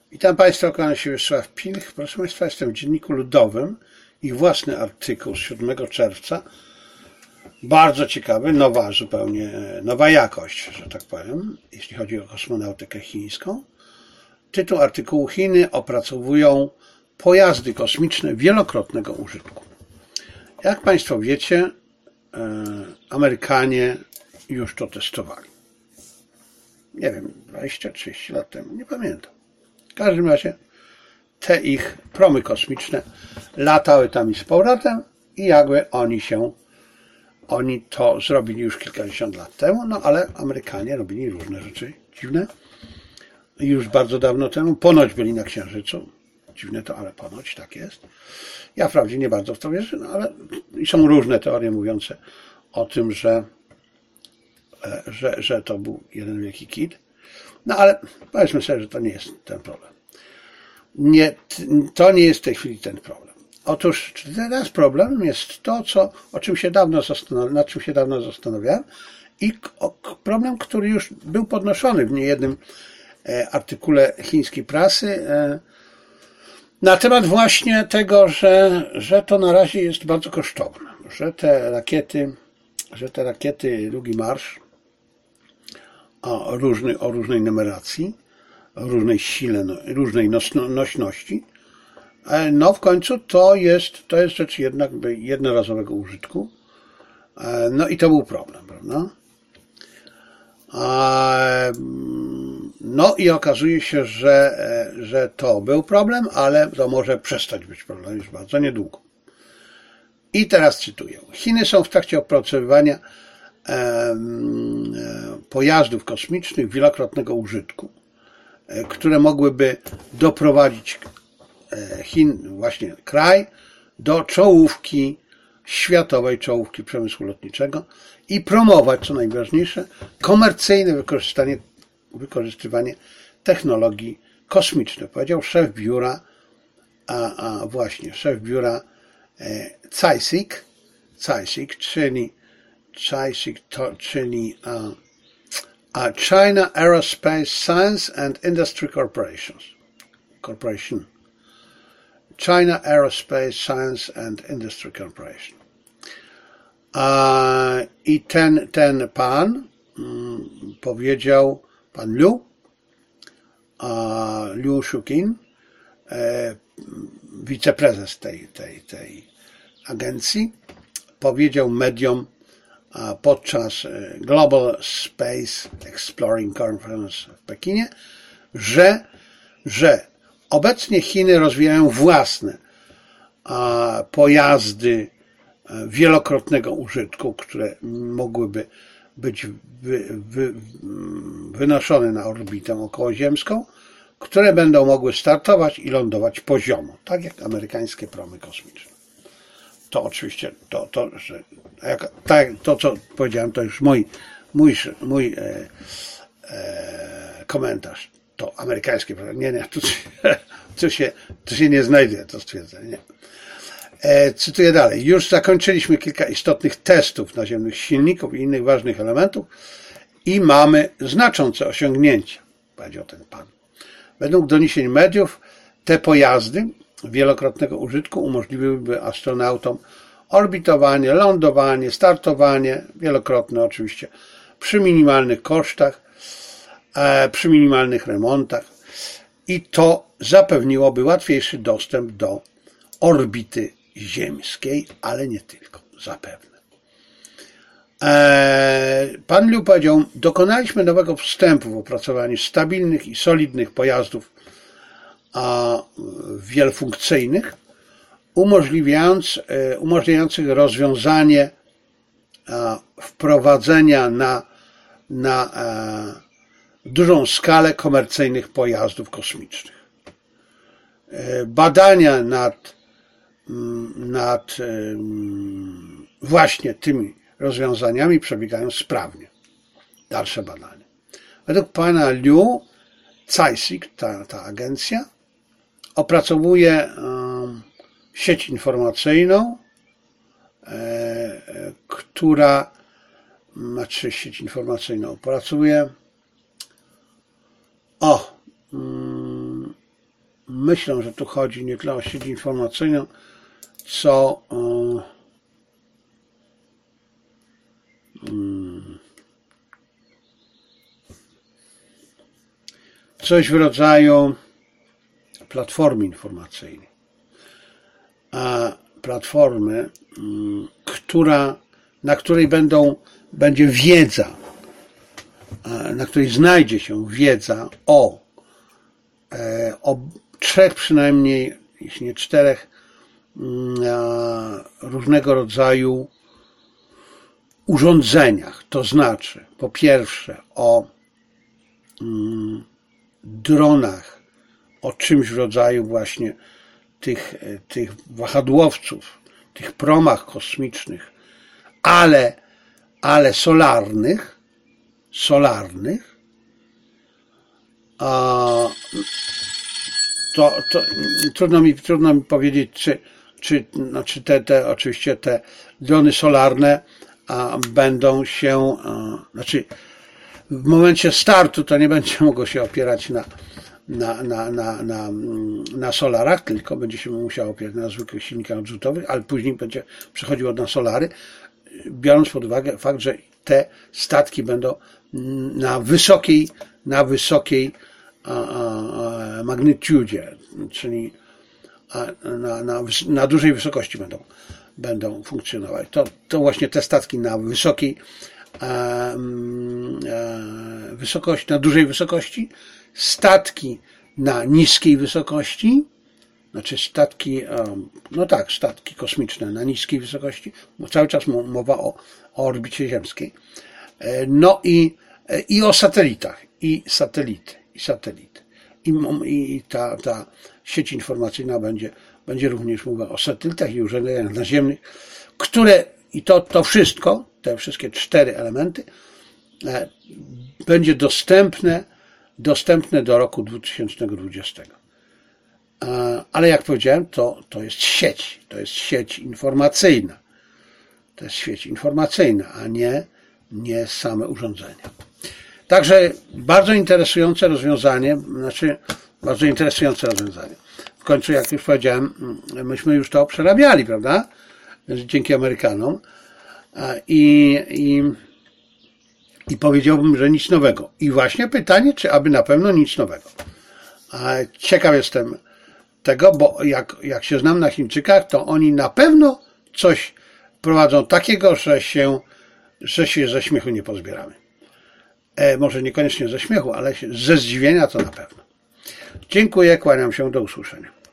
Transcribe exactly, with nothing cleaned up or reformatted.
Witam Państwa, kłaniam się Wiesław Pilch. Proszę Państwa, jestem w Dzienniku Ludowym. Ich własny artykuł z siódmego czerwca. Bardzo ciekawy, nowa zupełnie, nowa jakość, że tak powiem, jeśli chodzi o kosmonautykę chińską. Tytuł artykułu: Chiny opracowują pojazdy kosmiczne wielokrotnego użytku. Jak Państwo wiecie, Amerykanie już to testowali. Nie wiem, dwadzieścia trzydzieści lat temu, nie pamiętam. W każdym razie te ich promy kosmiczne latały tam i z powrotem i jakby oni się, oni to zrobili już kilkadziesiąt lat temu, no ale Amerykanie robili różne rzeczy dziwne. Już bardzo dawno temu, ponoć byli na Księżycu. Dziwne to, ale ponoć tak jest. Ja wprawdzie nie bardzo w to wierzę, no ale są różne teorie mówiące o tym, że, że, że to był jeden wielki kit. No ale powiedzmy sobie, że to nie jest ten problem. Nie, to nie jest w tej chwili ten problem. Otóż teraz problemem jest to, co, o czym się dawno zastanawiałem, nad czym się dawno zastanawiałem, i problem, który już był podnoszony w niejednym artykule chińskiej prasy na temat właśnie tego, że, że to na razie jest bardzo kosztowne, że te rakiety, że te rakiety Długi Marsz o różnej, o różnej numeracji, o różnej sile, no, różnej nośności, no w końcu to jest, to jest rzecz jednak jednorazowego użytku. No i to był problem, prawda? No i okazuje się, że, że to był problem, ale to może przestać być problem już bardzo niedługo. I teraz cytuję. Chiny są w trakcie opracowywania pojazdów kosmicznych wielokrotnego użytku, które mogłyby doprowadzić Chin, właśnie kraj, do czołówki, światowej czołówki przemysłu lotniczego i promować, co najważniejsze, komercyjne wykorzystanie, wykorzystywanie technologii kosmicznych, powiedział szef biura, a, a właśnie szef biura e, CAISIC, CAISIC, czyli, CAISIC to, czyli a, a China Aerospace Science and Industry Corporations, Corporation. China Aerospace Science and Industry Corporation. A, I ten, ten pan mm, powiedział, pan Liu, a, Liu Shuqin, e, wiceprezes tej, tej, tej agencji, powiedział mediom a, podczas Global Space Exploring Conference w Pekinie, że, że obecnie Chiny rozwijają własne a, pojazdy wielokrotnego użytku, które mogłyby być wy, wy, wynoszone na orbitę okołoziemską, które będą mogły startować i lądować poziomo, tak jak amerykańskie promy kosmiczne. To oczywiście, to, to, że, jak, tak, to co powiedziałem, to już mój, mój, mój e, e, komentarz. To amerykańskie promy. Nie, nie, tu, tu, się, tu się nie znajdzie to stwierdzenie. Nie. E, cytuję dalej. Już zakończyliśmy kilka istotnych testów naziemnych silników i innych ważnych elementów i mamy znaczące osiągnięcia, powiedział ten pan. Według doniesień mediów te pojazdy wielokrotnego użytku umożliwiłyby astronautom orbitowanie, lądowanie, startowanie, wielokrotne oczywiście, przy minimalnych kosztach, e, przy minimalnych remontach i to zapewniłoby łatwiejszy dostęp do orbity ziemskiej, ale nie tylko, zapewne. Eee, pan Liu powiedział, dokonaliśmy nowego wstępu w opracowaniu stabilnych i solidnych pojazdów a, wielofunkcyjnych, umożliwiając, e, umożliwiających rozwiązanie a, wprowadzenia na, na a, dużą skalę komercyjnych pojazdów kosmicznych. E, badania nad nad właśnie tymi rozwiązaniami przebiegają sprawnie. Dalsze badania. Według pana Liu, CAISIC, ta, ta agencja, opracowuje um, sieć informacyjną, e, która, znaczy sieć informacyjną opracuje, o, um, myślę, że tu chodzi nie tyle o sieć informacyjną, co coś w rodzaju platformy informacyjnej. A platformy, która, na której będą, będzie wiedza, na której znajdzie się wiedza o, o trzech przynajmniej, jeśli nie czterech, różnego rodzaju urządzeniach. To znaczy, po pierwsze, o dronach, o czymś w rodzaju właśnie tych, tych wahadłowców, tych promach kosmicznych, ale, ale solarnych, solarnych, a to, to trudno mi, trudno mi powiedzieć, czy, czy znaczy te, te, oczywiście te drony solarne a, będą się, a, znaczy w momencie startu to nie będzie mogło się opierać na, na, na, na, na, na solarach, tylko będzie się musiało opierać na zwykłych silnikach odrzutowych, ale później będzie przechodziło na solary, biorąc pod uwagę fakt, że te statki będą na wysokiej, na wysokiej magnitudzie, czyli na, na, na dużej wysokości będą, będą funkcjonować. To, to właśnie te statki na wysokiej wysokości, na dużej wysokości, statki na niskiej wysokości, znaczy statki, no tak, statki kosmiczne na niskiej wysokości, bo cały czas mowa o, o orbicie ziemskiej. No i, i o satelitach, i satelity, i satelity. I, i ta, ta sieć informacyjna będzie, będzie również mówiła o satelitach i urządzeniach naziemnych, które, i to, to wszystko, te wszystkie cztery elementy, będzie dostępne, dostępne do roku dwa tysiące dwudziestego. Ale jak powiedziałem, to, to jest sieć, to jest sieć informacyjna. To jest sieć informacyjna, a nie, nie same urządzenia. Także bardzo interesujące rozwiązanie, znaczy bardzo interesujące rozwiązanie. W końcu, jak już powiedziałem, myśmy już to przerabiali, prawda? Dzięki Amerykanom. I, i, i powiedziałbym, że nic nowego. I właśnie pytanie, czy aby na pewno nic nowego. Ciekaw jestem tego, bo jak, jak się znam na Chińczykach, to oni na pewno coś prowadzą takiego, że się, że się ze śmiechu nie pozbieramy. E, może niekoniecznie ze śmiechu, ale ze zdziwienia to na pewno. Dziękuję, kłaniam się, do usłyszenia.